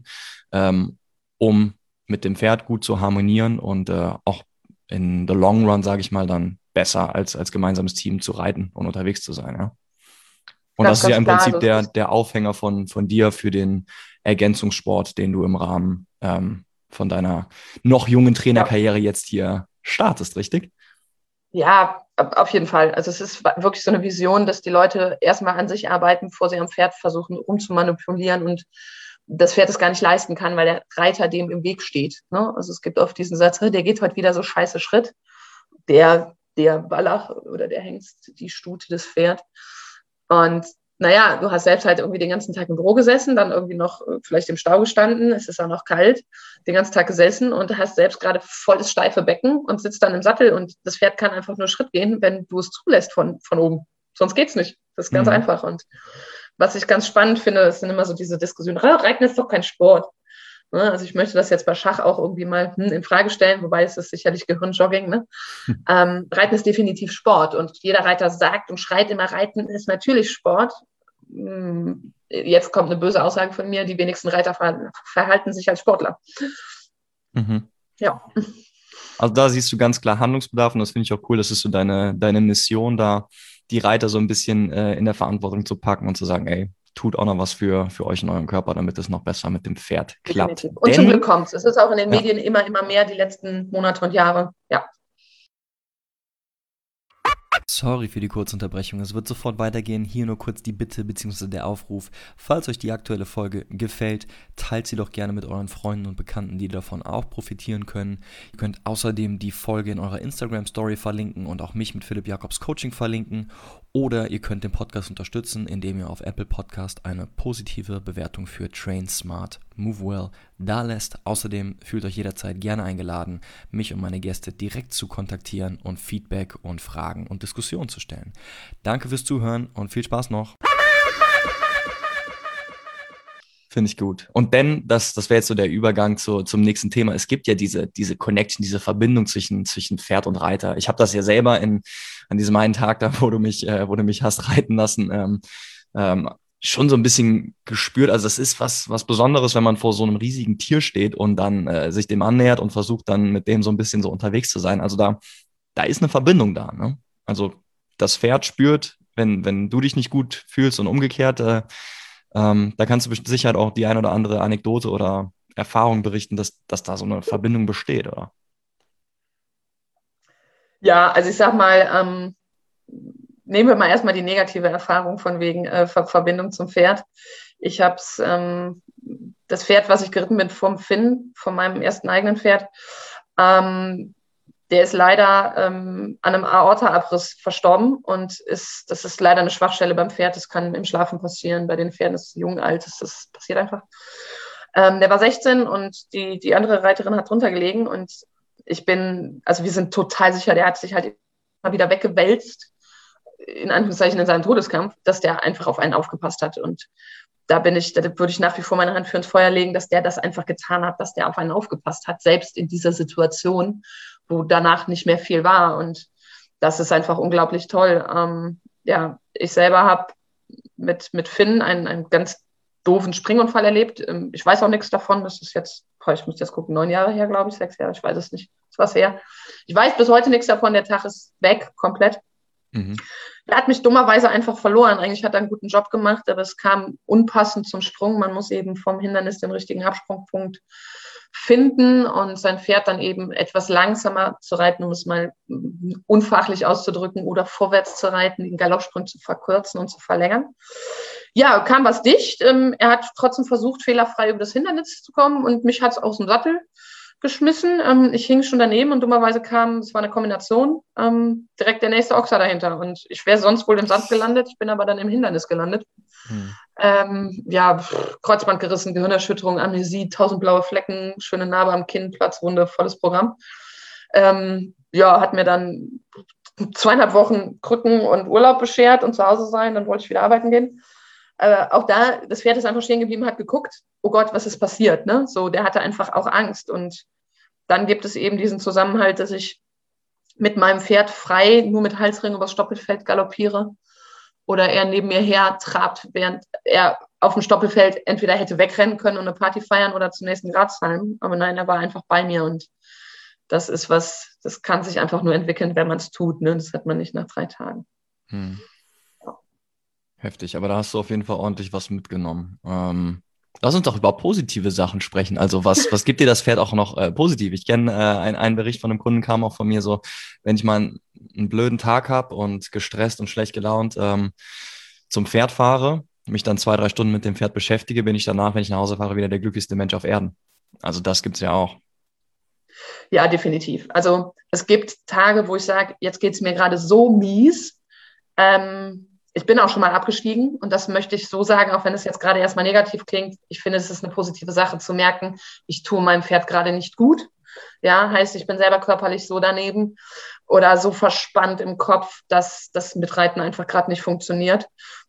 um mit dem Pferd gut zu harmonieren und auch in the long run, sage ich mal, dann besser als gemeinsames Team zu reiten und unterwegs zu sein. Ja? Und das ist ja im Prinzip der Aufhänger von dir für den Ergänzungssport, den du im Rahmen von deiner noch jungen Trainerkarriere jetzt hier startest, richtig? Ja, auf jeden Fall. Also es ist wirklich so eine Vision, dass die Leute erstmal an sich arbeiten, bevor sie am Pferd versuchen rumzumanipulieren und das Pferd es gar nicht leisten kann, weil der Reiter dem im Weg steht. Ne? Also es gibt oft diesen Satz, der geht heute wieder so scheiße Schritt. Der Wallach oder der Hengst, die Stute, das Pferd. Und naja, du hast selbst halt irgendwie den ganzen Tag im Büro gesessen, dann irgendwie noch vielleicht im Stau gestanden, es ist auch noch kalt, den ganzen Tag gesessen und hast selbst gerade voll das steife Becken und sitzt dann im Sattel und das Pferd kann einfach nur Schritt gehen, wenn du es zulässt von oben. Sonst geht's nicht. Das ist ganz einfach. Und was ich ganz spannend finde, das sind immer so diese Diskussionen, Reiten ist doch kein Sport. Also ich möchte das jetzt bei Schach auch irgendwie mal in Frage stellen, wobei es ist sicherlich Gehirnjogging. Ne? Reiten ist definitiv Sport und jeder Reiter sagt und schreit immer, Reiten ist natürlich Sport. Jetzt kommt eine böse Aussage von mir, die wenigsten Reiter verhalten sich als Sportler. Mhm. Ja. Also da siehst du ganz klar Handlungsbedarf und das finde ich auch cool. Das ist so deine Mission da, die Reiter so ein bisschen in der Verantwortung zu packen und zu sagen, ey, tut auch noch was für euch in eurem Körper, damit es noch besser mit dem Pferd klappt. Definitiv. Und zum Glück kommt es. Es ist auch in den Ja. Medien immer mehr die letzten Monate und Jahre. Ja. Sorry für die Kurzunterbrechung. Es wird sofort weitergehen. Hier nur kurz die Bitte bzw. der Aufruf. Falls euch die aktuelle Folge gefällt, teilt sie doch gerne mit euren Freunden und Bekannten, die davon auch profitieren können. Ihr könnt außerdem die Folge in eurer Instagram-Story verlinken und auch mich mit Philipp Jacobs Coaching verlinken. Oder ihr könnt den Podcast unterstützen, indem ihr auf Apple Podcast eine positive Bewertung für Train Smart Move Well da lässt. Außerdem fühlt euch jederzeit gerne eingeladen, mich und meine Gäste direkt zu kontaktieren und Feedback und Fragen und Diskussionen zu stellen. Danke fürs Zuhören und viel Spaß noch. Finde ich gut. Und denn, das wäre jetzt so der Übergang zum nächsten Thema. Es gibt ja diese Connection, diese Verbindung zwischen Pferd und Reiter. Ich habe das ja selber an diesem einen Tag da, wo du mich hast reiten lassen, schon so ein bisschen gespürt. Also es ist was Besonderes, wenn man vor so einem riesigen Tier steht und dann sich dem annähert und versucht dann mit dem so ein bisschen so unterwegs zu sein. Also da ist eine Verbindung da, ne? Also das Pferd spürt, wenn du dich nicht gut fühlst und umgekehrt, da kannst du mit Sicherheit auch die ein oder andere Anekdote oder Erfahrung berichten, dass da so eine Verbindung besteht, oder? Ja, also ich sag mal, nehmen wir mal erstmal die negative Erfahrung von wegen Verbindung zum Pferd. Ich habe das Pferd, was ich geritten bin, vom Finn, von meinem ersten eigenen Pferd, der ist leider an einem Aortaabriss verstorben und das ist leider eine Schwachstelle beim Pferd. Das kann im Schlafen passieren. Bei den Pferden ist es jung, alt, das passiert einfach. Der war 16 und die andere Reiterin hat drunter gelegen und wir sind total sicher, der hat sich halt immer wieder weggewälzt, in Anführungszeichen in seinem Todeskampf, dass der einfach auf einen aufgepasst hat. Und da würde ich nach wie vor meine Hand für ins Feuer legen, dass der das einfach getan hat, dass der auf einen aufgepasst hat, selbst in dieser Situation, wo danach nicht mehr viel war. Und das ist einfach unglaublich toll. Ich selber habe mit Finn einen ganz doofen Springunfall erlebt. Ich weiß auch nichts davon. Das ist jetzt, ich muss jetzt gucken, 9 Jahre her, glaube ich, 6 Jahre, ich weiß es nicht. Das war's her. Ich weiß bis heute nichts davon. Der Tag ist weg, komplett. Mhm. Er hat mich dummerweise einfach verloren. Eigentlich hat er einen guten Job gemacht, aber es kam unpassend zum Sprung. Man muss eben vom Hindernis den richtigen Absprungpunkt finden und sein Pferd dann eben etwas langsamer zu reiten, um es mal unfachlich auszudrücken, oder vorwärts zu reiten, den Galoppsprung zu verkürzen und zu verlängern. Ja, kam was dicht. Er hat trotzdem versucht, fehlerfrei über das Hindernis zu kommen und mich hat es aus dem Sattel geschmissen. Ich hing schon daneben und dummerweise es war eine Kombination, direkt der nächste Ochser dahinter. Und ich wäre sonst wohl im Sand gelandet, ich bin aber dann im Hindernis gelandet. Kreuzband gerissen, Gehirnerschütterung, Amnesie, 1000 blaue Flecken, schöne Narbe am Kinn, Platzwunde, volles Programm. Hat mir dann 2,5 Wochen Krücken und Urlaub beschert und zu Hause sein, dann wollte ich wieder arbeiten gehen. Auch da, das Pferd ist einfach stehen geblieben, hat geguckt, oh Gott, was ist passiert, ne? So, der hatte einfach auch Angst und dann gibt es eben diesen Zusammenhalt, dass ich mit meinem Pferd frei nur mit Halsring übers Stoppelfeld galoppiere oder er neben mir her trabt, während er auf dem Stoppelfeld entweder hätte wegrennen können und eine Party feiern oder zum nächsten Grazhalm, aber nein, er war einfach bei mir und das ist das kann sich einfach nur entwickeln, wenn man es tut, ne? Das hat man nicht nach 3 Tagen. Heftig, aber da hast du auf jeden Fall ordentlich was mitgenommen. Lass uns doch über positive Sachen sprechen. Also was gibt dir das Pferd auch noch positiv? Ich kenne einen Bericht von einem Kunden, kam auch von mir so, wenn ich mal einen blöden Tag habe und gestresst und schlecht gelaunt zum Pferd fahre, mich dann 2-3 Stunden mit dem Pferd beschäftige, bin ich danach, wenn ich nach Hause fahre, wieder der glücklichste Mensch auf Erden. Also das gibt's ja auch. Ja, definitiv. Also es gibt Tage, wo ich sage, jetzt geht's mir gerade so mies. Ich bin auch schon mal abgestiegen und das möchte ich so sagen, auch wenn es jetzt gerade erstmal negativ klingt. Ich finde, es ist eine positive Sache zu merken, ich tue meinem Pferd gerade nicht gut. Ja, heißt, ich bin selber körperlich so daneben oder so verspannt im Kopf, dass das Mitreiten einfach gerade nicht funktioniert.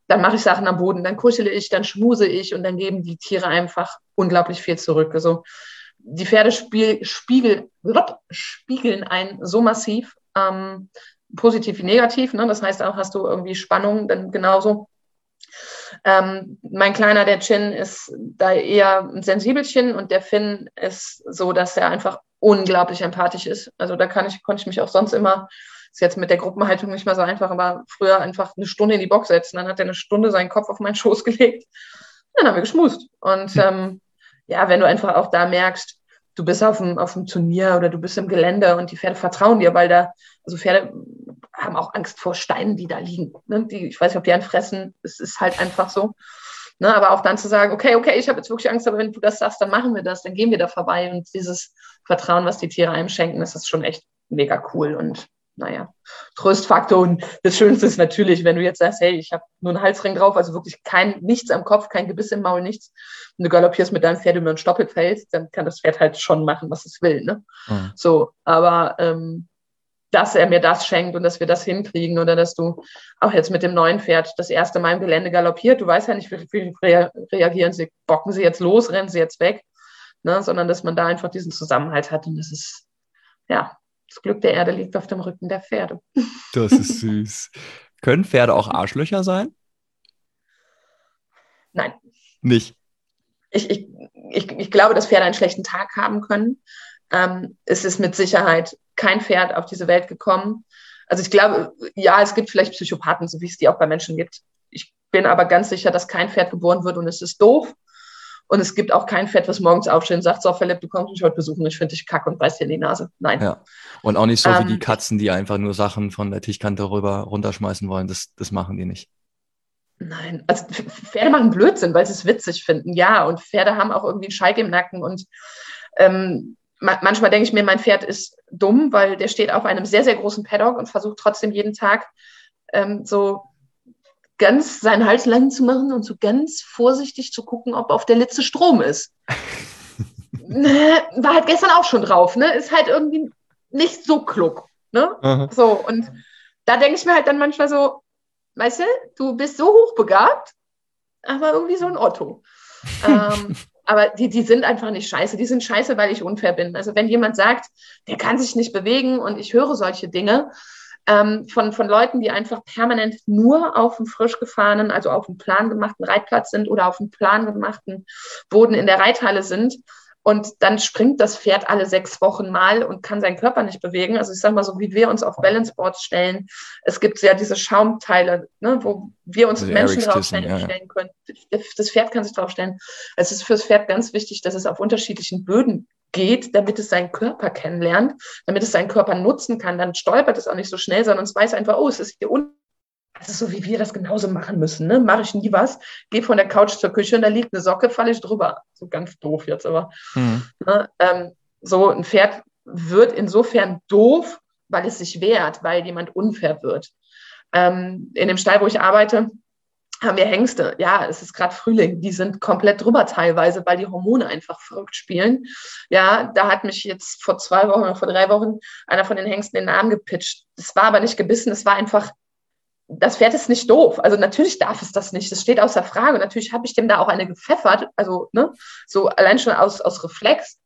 dann mache ich Sachen am Boden, dann kuschele ich, dann schmuse ich und dann geben die Tiere einfach unglaublich viel zurück. Also die Pferde spiegeln einen so massiv, positiv wie negativ. Ne? Das heißt auch, hast du irgendwie Spannung, dann genauso. Mein Kleiner, der Chin, ist da eher ein Sensibelchen und der Finn ist so, dass er einfach unglaublich empathisch ist. Also da konnte ich mich auch sonst immer, ist jetzt mit der Gruppenhaltung nicht mehr so einfach, aber früher einfach eine Stunde in die Box setzen. Dann hat er eine Stunde seinen Kopf auf meinen Schoß gelegt. Dann haben wir geschmust. Und ja, wenn du einfach auch da merkst, du bist auf dem Turnier oder du bist im Gelände und die Pferde vertrauen dir, weil also Pferde haben auch Angst vor Steinen, die da liegen. Ne? Ich weiß nicht, ob die einen fressen. Es ist halt einfach so. Ne? Aber auch dann zu sagen, okay, ich habe jetzt wirklich Angst, aber wenn du das sagst, dann machen wir das, dann gehen wir da vorbei. Und dieses Vertrauen, was die Tiere einem schenken, das ist schon echt mega cool. Und naja, Tröstfaktor. Und das Schönste ist natürlich, wenn du jetzt sagst, hey, ich habe nur einen Halsring drauf, also wirklich nichts am Kopf, kein Gebiss im Maul, nichts. Und du galoppierst mit deinem Pferd über ein Stoppelfeld, dann kann das Pferd halt schon machen, was es will. Ne? Mhm. So, aber dass er mir das schenkt und dass wir das hinkriegen oder dass du auch jetzt mit dem neuen Pferd das erste Mal im Gelände galoppiert, du weißt ja nicht, wie reagieren sie, bocken sie jetzt los, rennen sie jetzt weg, ne? Sondern dass man da einfach diesen Zusammenhalt hat und das ist, ja, das Glück der Erde liegt auf dem Rücken der Pferde. Das ist süß. Können Pferde auch Arschlöcher sein? Nein. Nicht? Ich glaube, dass Pferde einen schlechten Tag haben können. Es ist mit Sicherheit kein Pferd auf diese Welt gekommen. Also ich glaube, ja, es gibt vielleicht Psychopathen, so wie es die auch bei Menschen gibt. Ich bin aber ganz sicher, dass kein Pferd geboren wird und es ist doof. Und es gibt auch kein Pferd, was morgens aufsteht und sagt, so Philipp, du kommst mich heute besuchen, ich finde dich kacke und beißt dir in die Nase. Nein. Ja. Und auch nicht so wie die Katzen, die einfach nur Sachen von der Tischkante runterschmeißen wollen. Das machen die nicht. Nein, also Pferde machen Blödsinn, weil sie es witzig finden, ja. Und Pferde haben auch irgendwie einen Schalk im Nacken. Und manchmal denke ich mir, mein Pferd ist dumm, weil der steht auf einem sehr, sehr großen Paddock und versucht trotzdem jeden Tag so ganz seinen Hals lang zu machen und so ganz vorsichtig zu gucken, ob auf der Litze Strom ist. War halt gestern auch schon drauf, ne? Ist halt irgendwie nicht so klug, ne? So, und da denke ich mir halt dann manchmal so, weißt du bist so hochbegabt, aber irgendwie so ein Otto. Aber die sind einfach nicht scheiße. Die sind scheiße, weil ich unfair bin. Also wenn jemand sagt, der kann sich nicht bewegen und ich höre solche Dinge von Leuten, die einfach permanent nur auf dem frisch gefahrenen, also auf dem plan gemachten Reitplatz sind oder auf dem plan gemachten Boden in der Reithalle sind, und dann springt das Pferd alle 6 Wochen mal und kann seinen Körper nicht bewegen. Also ich sage mal so, wie wir uns auf Balanceboards stellen. Es gibt ja diese Schaumteile, ne, wo wir uns also Menschen draufstellen können. Das Pferd kann sich draufstellen. Es ist fürs Pferd ganz wichtig, dass es auf unterschiedlichen Böden geht, damit es seinen Körper kennenlernt, damit es seinen Körper nutzen kann. Dann stolpert es auch nicht so schnell, sondern es weiß einfach, oh, es ist hier unten. Das ist so, wie wir das genauso machen müssen. Ne? Mache ich nie was, gehe von der Couch zur Küche und da liegt eine Socke, falle ich drüber. So ganz doof jetzt, aber ne? So ein Pferd wird insofern doof, weil es sich wehrt, weil jemand unfair wird. In dem Stall, wo ich arbeite, haben wir Hengste. Ja, es ist gerade Frühling. Die sind komplett drüber teilweise, weil die Hormone einfach verrückt spielen. Ja, da hat mich jetzt vor 2 Wochen oder vor 3 Wochen einer von den Hengsten den Arm gepitcht. Das war aber nicht gebissen, es war einfach, das Pferd ist nicht doof. Also natürlich darf es das nicht. Das steht außer Frage. Und natürlich habe ich dem da auch eine gepfeffert. Also, ne, so allein schon aus Reflex.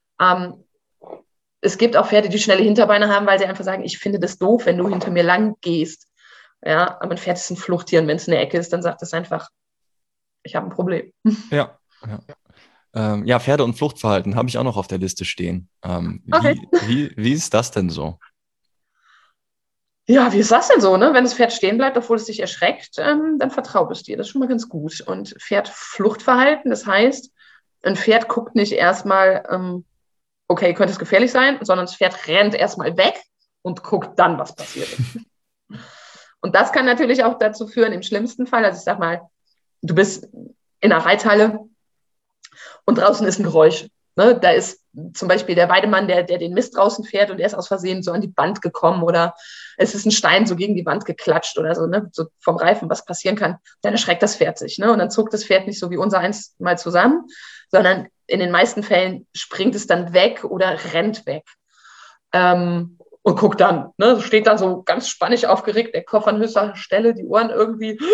Es gibt auch Pferde, die schnelle Hinterbeine haben, weil sie einfach sagen, ich finde das doof, wenn du hinter mir lang gehst. Ja, aber ein Pferd ist ein Fluchttier und wenn es eine Ecke ist, dann sagt es einfach, ich habe ein Problem. Ja. Ja, Pferde und Fluchtverhalten habe ich auch noch auf der Liste stehen. Okay. Wie ist das denn so? Ja, wie ist das denn so, ne? Wenn das Pferd stehen bleibt, obwohl es dich erschreckt, dann vertraut es dir. Das ist schon mal ganz gut. Und Pferdfluchtverhalten, das heißt, ein Pferd guckt nicht erstmal, okay, könnte es gefährlich sein, sondern das Pferd rennt erstmal weg und guckt dann, was passiert ist. Und das kann natürlich auch dazu führen, im schlimmsten Fall, also ich sag mal, du bist in einer Reithalle und draußen ist ein Geräusch. Ne? Da ist zum Beispiel der Weidemann, der den Mist draußen fährt und der ist aus Versehen so an die Wand gekommen oder es ist ein Stein so gegen die Wand geklatscht oder so, ne? So vom Reifen, was passieren kann. Dann erschreckt das Pferd sich. Ne? Und dann zuckt das Pferd nicht so wie unser eins mal zusammen, sondern in den meisten Fällen springt es dann weg oder rennt weg. Und guckt dann, ne, steht dann so ganz spannig aufgeregt, der Kopf an höchster Stelle, die Ohren irgendwie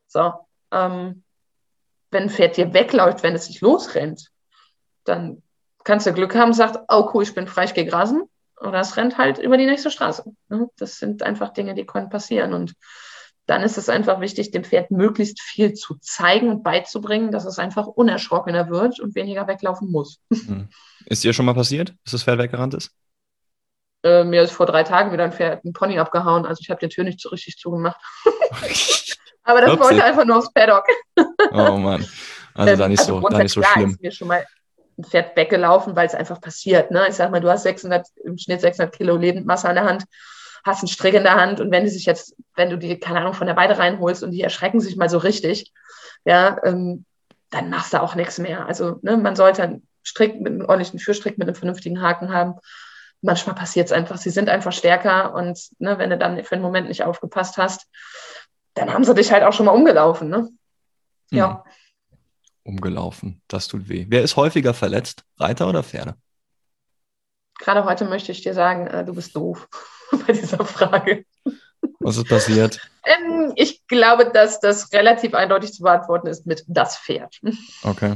So, wenn ein Pferd dir wegläuft, wenn es sich losrennt, dann kannst du Glück haben, sagt, oh cool, ich bin frei, ich gehe grasen. Oder es rennt halt über die nächste Straße. Das sind einfach Dinge, die können passieren. Und dann ist es einfach wichtig, dem Pferd möglichst viel zu zeigen und beizubringen, dass es einfach unerschrockener wird und weniger weglaufen muss. Ist dir schon mal passiert, dass das Pferd weggerannt ist? Mir ist vor 3 Tagen wieder ein Pony abgehauen. Also ich habe die Tür nicht so richtig zugemacht. Aber das wollte einfach nur aufs Paddock. Oh Mann. Also da nicht so schlimm. Ist mir schon mal ein Pferd weggelaufen, weil es einfach passiert. Ne? Ich sag mal, du hast im Schnitt 600 Kilo Lebendmasse an der Hand, hast einen Strick in der Hand und wenn du die, keine Ahnung, von der Weide reinholst und die erschrecken sich mal so richtig, ja, dann machst du auch nichts mehr. Also man sollte einen Strick mit einem ordentlichen Führstrick mit einem vernünftigen Haken haben. Manchmal passiert es einfach, sie sind einfach stärker und wenn du dann für einen Moment nicht aufgepasst hast, dann haben sie dich halt auch schon mal umgelaufen. Ne? Ja. Umgelaufen, das tut weh. Wer ist häufiger verletzt, Reiter oder Pferde? Gerade heute möchte ich dir sagen, du bist doof bei dieser Frage. Was ist passiert? Ich glaube, dass das relativ eindeutig zu beantworten ist mit das Pferd. Okay.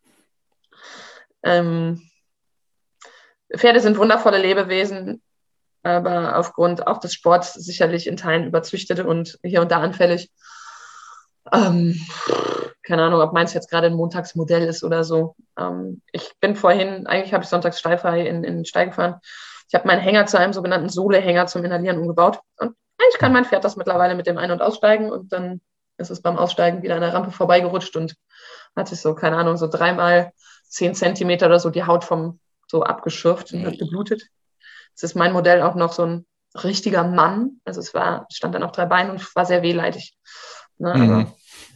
Pferde sind wundervolle Lebewesen, aber aufgrund auch des Sports sicherlich in Teilen überzüchtet und hier und da anfällig. Keine Ahnung, ob meins jetzt gerade ein Montagsmodell ist oder so. Ich bin eigentlich habe ich sonntags steilfrei in den Stall gefahren. Ich habe meinen Hänger zu einem sogenannten Sohle-Hänger zum Inhalieren umgebaut. Und eigentlich kann mein Pferd das mittlerweile mit dem Ein- und Aussteigen und dann ist es beim Aussteigen wieder an der Rampe vorbeigerutscht und hat sich so, keine Ahnung, so 3 x 10 Zentimeter oder so die Haut so abgeschürft und hat geblutet. Es ist mein Modell auch noch so ein richtiger Mann. Also es stand dann auf 3 Beinen und war sehr wehleidig. Ne, aber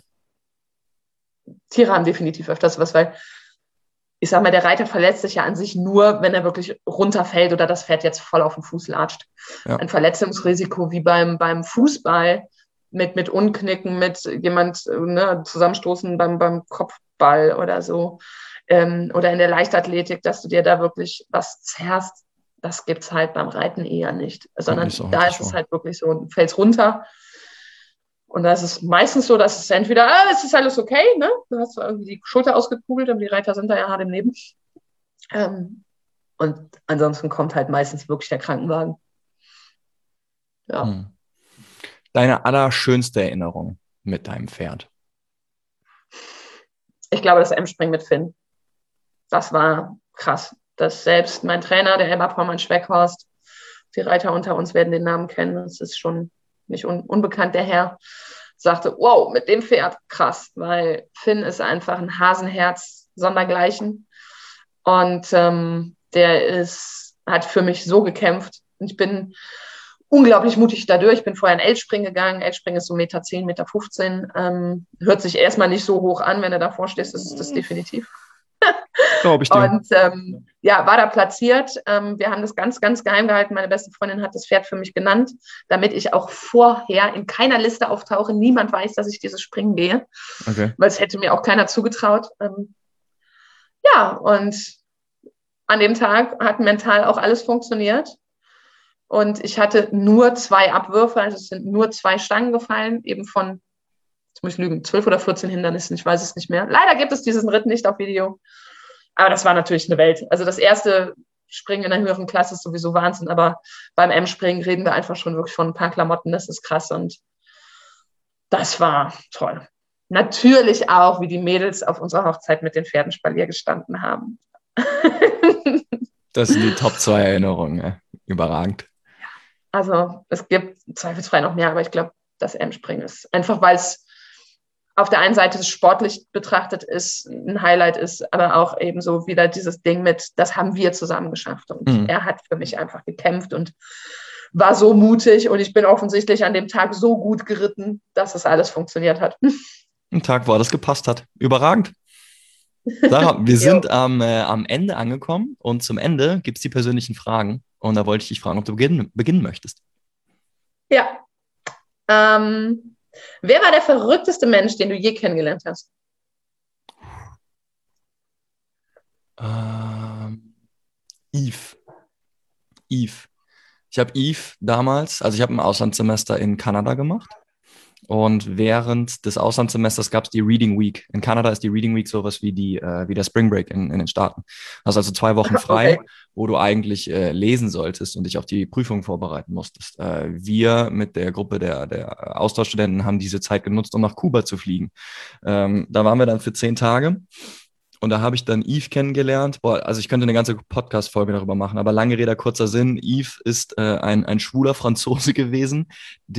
Tiere haben definitiv öfters was, weil ich sag mal, der Reiter verletzt sich ja an sich nur, wenn er wirklich runterfällt oder das Pferd jetzt voll auf den Fuß latscht. Ja. Ein Verletzungsrisiko wie beim Fußball mit Unknicken, mit jemand zusammenstoßen beim Kopfball oder so. Oder in der Leichtathletik, dass du dir da wirklich was zerrst, das gibt es halt beim Reiten eher nicht. Sondern da ist es halt wirklich so, du fällst runter. Und da ist es meistens so, dass es entweder, es ist alles okay, ne? Du hast zwar irgendwie die Schulter ausgekugelt, aber die Reiter sind da ja hart im Leben. Und ansonsten kommt halt meistens wirklich der Krankenwagen. Ja. Deine allerschönste Erinnerung mit deinem Pferd? Ich glaube, das M-Springen mit Finn. Das war krass. Dass selbst mein Trainer, der Elmar Pollmann-Schweckhorst, die Reiter unter uns werden den Namen kennen, das ist schon nicht unbekannt, der Herr, sagte, wow, mit dem Pferd, krass, weil Finn ist einfach ein Hasenherz sondergleichen und der hat für mich so gekämpft und ich bin unglaublich mutig dadurch. Ich bin vorher in Eltspringen gegangen. Eltspringen ist so 1,10 Meter, 1,15 Meter. Hört sich erstmal nicht so hoch an, wenn du davor stehst, das ist das definitiv. Glaube ich dir. Und war da platziert. Wir haben das ganz, ganz geheim gehalten. Meine beste Freundin hat das Pferd für mich genannt, damit ich auch vorher in keiner Liste auftauche. Niemand weiß, dass ich dieses Springen gehe. Okay. Weil es hätte mir auch keiner zugetraut. Und an dem Tag hat mental auch alles funktioniert. Und ich hatte nur 2 Abwürfe, also es sind nur 2 Stangen gefallen, eben von, jetzt muss ich lügen, 12 oder 14 Hindernissen, ich weiß es nicht mehr. Leider gibt es diesen Ritt nicht auf Video. Aber das war natürlich eine Welt. Also das erste Springen in der höheren Klasse ist sowieso Wahnsinn, aber beim M-Springen reden wir einfach schon wirklich von ein paar Klamotten, das ist krass und das war toll. Natürlich auch, wie die Mädels auf unserer Hochzeit mit den Pferden Spalier gestanden haben. Das sind die Top 2 Erinnerungen, ja. Überragend. Also es gibt zweifelsfrei noch mehr, aber ich glaube, das M-Springen ist einfach, weil es auf der einen Seite sportlich betrachtet ist, ein Highlight ist, aber auch eben so wieder dieses Ding mit, das haben wir zusammen geschafft. Und er hat für mich einfach gekämpft und war so mutig und ich bin offensichtlich an dem Tag so gut geritten, dass es alles funktioniert hat. Ein Tag, wo alles gepasst hat. Überragend. Sarah, wir sind am Ende angekommen und zum Ende gibt es die persönlichen Fragen. Und da wollte ich dich fragen, ob du beginnen möchtest. Ja. Wer war der verrückteste Mensch, den du je kennengelernt hast? Yves. Ich habe Yves damals, also ich habe ein Auslandssemester in Kanada gemacht Und während des Auslandssemesters gab es die Reading Week. In Kanada ist die Reading Week sowas wie wie der Spring Break in den Staaten. Hast also 2 Wochen frei, Okay. wo du eigentlich lesen solltest und dich auf die Prüfung vorbereiten musstest. Wir mit der Gruppe der Austauschstudenten haben diese Zeit genutzt, um nach Kuba zu fliegen. Da waren wir dann für 10 Tage. Und da habe ich dann Yves kennengelernt. Boah, also ich könnte eine ganze Podcast-Folge darüber machen, aber lange Rede, kurzer Sinn. Yves ist ein schwuler Franzose gewesen,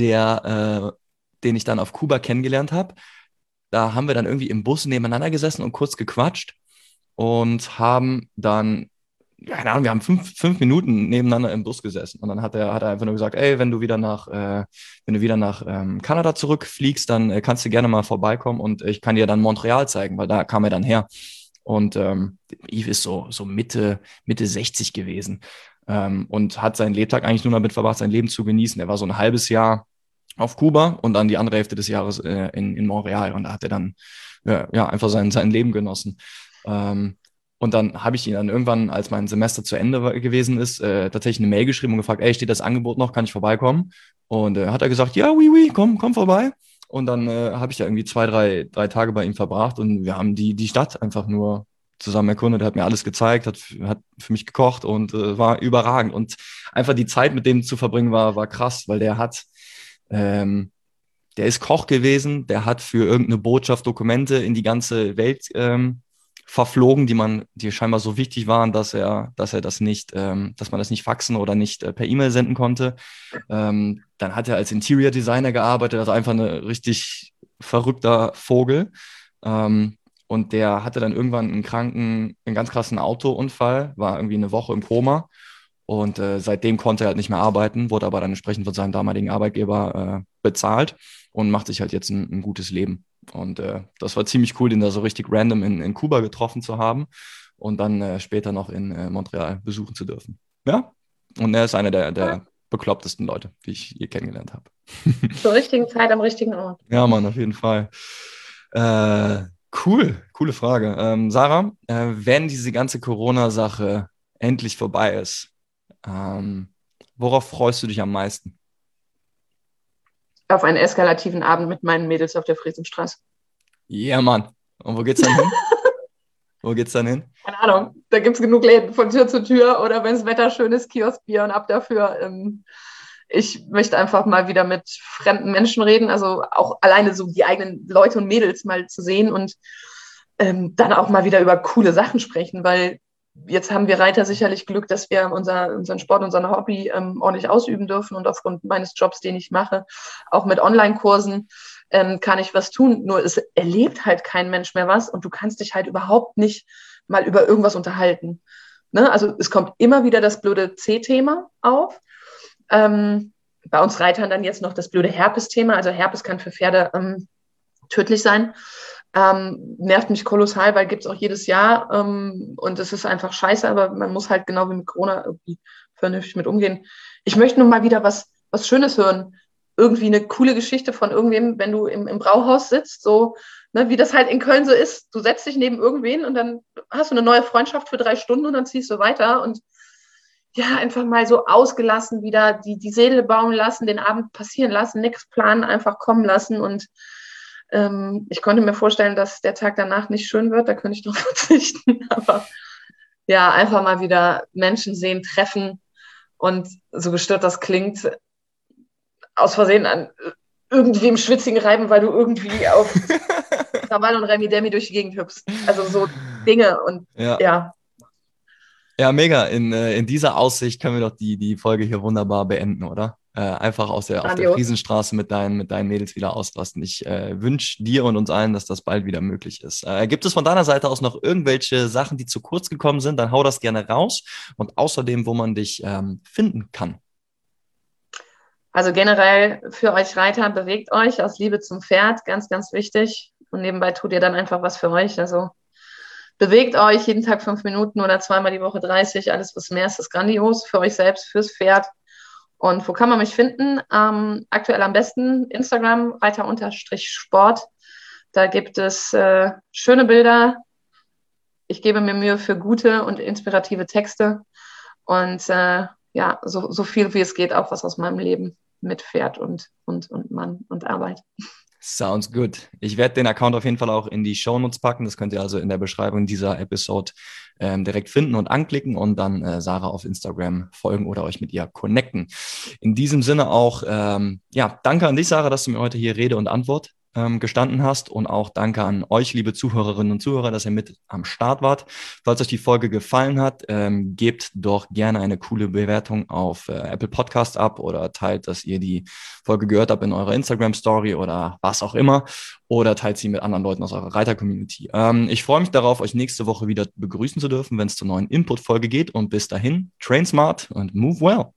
den ich dann auf Kuba kennengelernt habe. Da haben wir dann irgendwie im Bus nebeneinander gesessen und kurz gequatscht und haben dann, ja, keine Ahnung, wir haben 5 Minuten nebeneinander im Bus gesessen. Und dann hat er einfach nur gesagt, ey, wenn du wieder nach Kanada zurückfliegst, dann kannst du gerne mal vorbeikommen und ich kann dir dann Montreal zeigen, weil da kam er dann her. Und Yves ist so Mitte 60 gewesen und hat seinen Lebtag eigentlich nur damit verbracht, sein Leben zu genießen. Er war so ein halbes Jahr auf Kuba und dann die andere Hälfte des Jahres in Montreal. Und da hat er dann ja, einfach sein Leben genossen. Und dann habe ich ihn dann irgendwann, als mein Semester zu Ende gewesen ist, tatsächlich eine Mail geschrieben und gefragt, ey, steht das Angebot noch, kann ich vorbeikommen? Und hat er gesagt, ja, oui, komm vorbei. Und dann habe ich da irgendwie 3 Tage bei ihm verbracht und wir haben die Stadt einfach nur zusammen erkundet. Er hat mir alles gezeigt, hat für mich gekocht und war überragend. Und einfach die Zeit mit dem zu verbringen war krass, weil ähm, der ist Koch gewesen, der hat für irgendeine Botschaft Dokumente in die ganze Welt verflogen, die scheinbar so wichtig waren, dass man das nicht faxen oder nicht per E-Mail senden konnte. Dann hat er als Interior Designer gearbeitet, also einfach ein richtig verrückter Vogel. Und der hatte dann irgendwann einen ganz krassen Autounfall, war irgendwie eine Woche im Koma. Und seitdem konnte er halt nicht mehr arbeiten, wurde aber dann entsprechend von seinem damaligen Arbeitgeber bezahlt und macht sich halt jetzt ein gutes Leben. Und das war ziemlich cool, den da so richtig random in Kuba getroffen zu haben und dann später noch in Montreal besuchen zu dürfen. Ja, und er ist einer der beklopptesten Leute, die ich je kennengelernt habe. Zur richtigen Zeit am richtigen Ort. Ja, Mann, auf jeden Fall. Coole Frage. Sarah, wenn diese ganze Corona-Sache endlich vorbei ist, ähm, worauf freust du dich am meisten? Auf einen eskalativen Abend mit meinen Mädels auf der Friesenstraße. Ja, Mann. Und wo geht's dann hin? Wo geht's dann hin? Keine Ahnung, da gibt es genug Läden von Tür zu Tür oder wenn das Wetter schön ist, Kioskbier und ab dafür. Ich möchte einfach mal wieder mit fremden Menschen reden, also auch alleine so die eigenen Leute und Mädels mal zu sehen und dann auch mal wieder über coole Sachen sprechen, weil jetzt haben wir Reiter sicherlich Glück, dass wir unseren Sport, unser Hobby ordentlich ausüben dürfen und aufgrund meines Jobs, den ich mache, auch mit Online-Kursen kann ich was tun. Nur es erlebt halt kein Mensch mehr was und du kannst dich halt überhaupt nicht mal über irgendwas unterhalten. Ne? Also es kommt immer wieder das blöde C-Thema auf. Bei uns Reitern dann jetzt noch das blöde Herpes-Thema. Also Herpes kann für Pferde tödlich sein. Nervt mich kolossal, weil gibt es auch jedes Jahr und es ist einfach scheiße, aber man muss halt genau wie mit Corona irgendwie vernünftig mit umgehen. Ich möchte nur mal wieder was Schönes hören. Irgendwie eine coole Geschichte von irgendwem, wenn du im Brauhaus sitzt, so, ne, wie das halt in Köln so ist. Du setzt dich neben irgendwen und dann hast du eine neue Freundschaft für 3 Stunden und dann ziehst du weiter und ja, einfach mal so ausgelassen wieder die Seele baumeln lassen, den Abend passieren lassen, nichts planen, einfach kommen lassen und ich konnte mir vorstellen, dass der Tag danach nicht schön wird, da könnte ich noch verzichten, aber ja, einfach mal wieder Menschen sehen, treffen und so gestört das klingt, aus Versehen an irgendwie im Schwitzigen reiben, weil du irgendwie auf Krawall und Remi Demi durch die Gegend hüpfst. Also so Dinge und Ja. ja. Ja, mega. In dieser Aussicht können wir doch die Folge hier wunderbar beenden, oder? Einfach auf der Grandios. Friesenstraße mit deinen Mädels wieder ausrasten. Ich wünsche dir und uns allen, dass das bald wieder möglich ist. Gibt es von deiner Seite aus noch irgendwelche Sachen, die zu kurz gekommen sind? Dann hau das gerne raus. Und außerdem, wo man dich finden kann. Also generell für euch Reiter, bewegt euch aus Liebe zum Pferd, ganz, ganz wichtig. Und nebenbei tut ihr dann einfach was für euch. Also bewegt euch jeden Tag 5 Minuten oder zweimal die Woche 30. Alles, was mehr ist, ist grandios für euch selbst, fürs Pferd. Und wo kann man mich finden? Aktuell am besten Instagram, Reiter-Sport. Da gibt es schöne Bilder. Ich gebe mir Mühe für gute und inspirative Texte. Und ja, so viel wie es geht, auch was aus meinem Leben. mit Pferd und Mann und Arbeit. Sounds good. Ich werde den Account auf jeden Fall auch in die Shownotes packen. Das könnt ihr also in der Beschreibung dieser Episode direkt finden und anklicken und dann Sarah auf Instagram folgen oder euch mit ihr connecten. In diesem Sinne auch, danke an dich, Sarah, dass du mir heute hier Rede und Antwort gestanden hast und auch danke an euch, liebe Zuhörerinnen und Zuhörer, dass ihr mit am Start wart. Falls euch die Folge gefallen hat, gebt doch gerne eine coole Bewertung auf Apple Podcast ab oder teilt, dass ihr die Folge gehört habt in eurer Instagram-Story oder was auch immer oder teilt sie mit anderen Leuten aus eurer Reiter-Community. Ich freue mich darauf, euch nächste Woche wieder begrüßen zu dürfen, wenn es zur neuen Input-Folge geht und bis dahin, train smart und move well.